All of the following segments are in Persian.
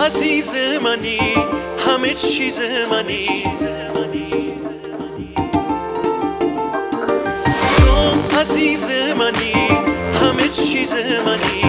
عزیز منی، همه چیز منی. تو عزیز منی، همه چیز منی.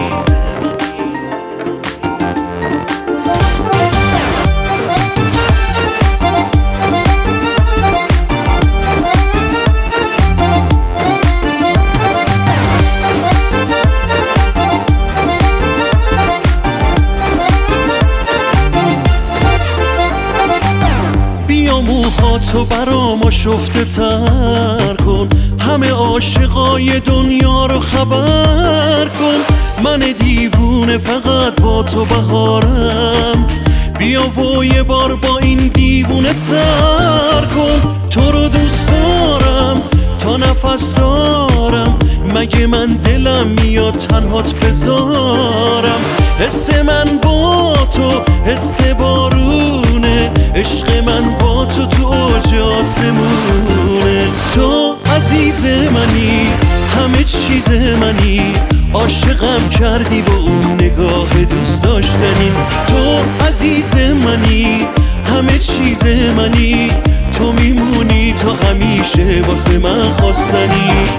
موهاتو برام آشفته تر کن، همه عاشقای دنیا رو خبر کن. من دیوونه فقط با تو بهارم، بیا و یه بار با این دیوونه سر کن. تو رو دوست دارم تا نفس دارم، مگه من دلم میاد تنهات بذارم. حس من با تو حس بارونه، عشق من با تو تو اوج آسمونه. تو عزیز منی، همه چیز منی. عاشقم کردی با اون نگاه دوست داشتنی. تو عزیز منی، همه چیز منی. تو میمونی تا همیشه واسه من خواستنی.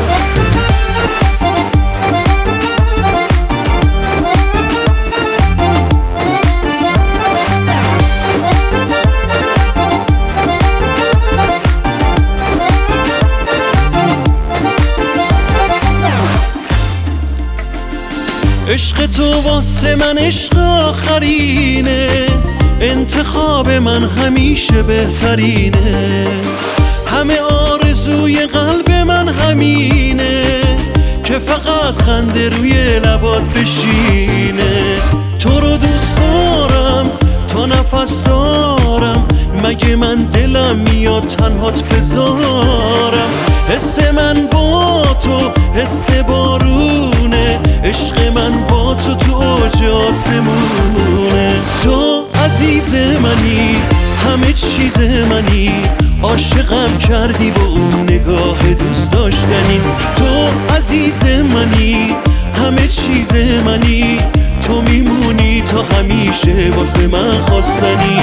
عشق تو واسه من عشق آخرینه، انتخاب من همیشه بهترینه. همه آرزوی قلب من همینه، که فقط خنده روی لبات بشینه. تو رو دوست دارم تا نفس دارم، مگه من دلم میاد تنهات بذارم. حس من با تو حس بارونه، عشق من با تو تو اوج آسمونه. تو عزیز منی، همه چیز منی. عاشقم کردی با اون نگاه دوست داشتنی. تو عزیز منی، همه چیز منی. تو میمونی تا همیشه واسه من خواستنی.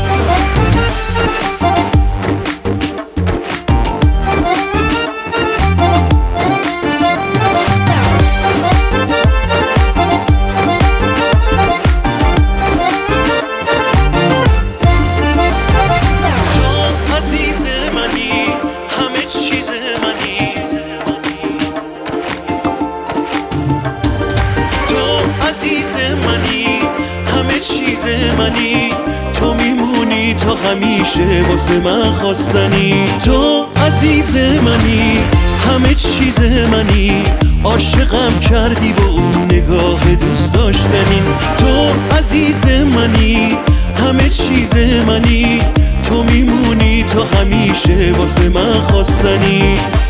عزیز منی، همه چیز منی. تو میمونی تا همیشه واسه من خواستنی. تو عزیز منی، همه چیز منی. عاشقم کردی با اون نگاه دوست داشتنی. تو عزیز منی، همه چیز منی. تو میمونی تا همیشه واسه من خواستنی.